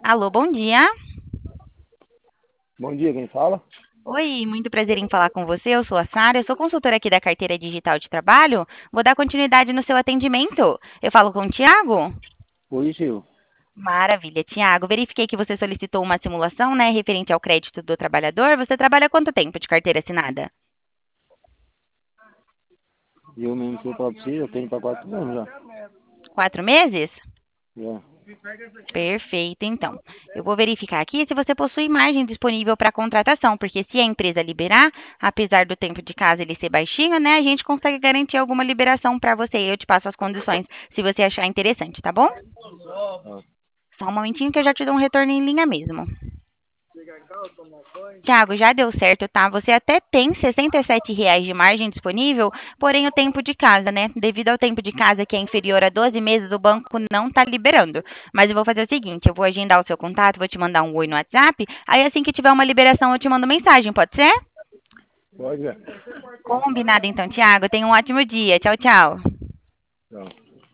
Alô, bom dia. Bom dia, quem fala? Oi, muito prazer em falar com você. Eu sou a Sara, eu sou consultora aqui da Carteira Digital de Trabalho. Vou dar continuidade no seu atendimento. Eu falo com o Tiago? Positivo. Maravilha, Tiago. Verifiquei que você solicitou uma simulação, né, referente ao crédito do trabalhador. Você trabalha há quanto tempo de carteira assinada? E eu mesmo sou para você, eu tenho para 4 anos já. 4 meses? Já. Perfeito, então. Eu vou verificar aqui se você possui margem disponível para contratação, porque se a empresa liberar, apesar do tempo de casa ele ser baixinho, né, a gente consegue garantir alguma liberação para você. Eu te passo as condições se você achar interessante, tá bom? Ah, Só um momentinho que eu já te dou um retorno em linha mesmo. Tiago, já deu certo, tá? Você até tem R$ 67 de margem disponível, porém o tempo de casa, né? Devido ao tempo de casa que é inferior a 12 meses, o banco não tá liberando. Mas eu vou fazer o seguinte, eu vou agendar o seu contato, vou te mandar um oi no WhatsApp, aí assim que tiver uma liberação eu te mando mensagem, pode ser? pode, Combinado então, Tiago. Tenha um ótimo dia. Tchau, tchau.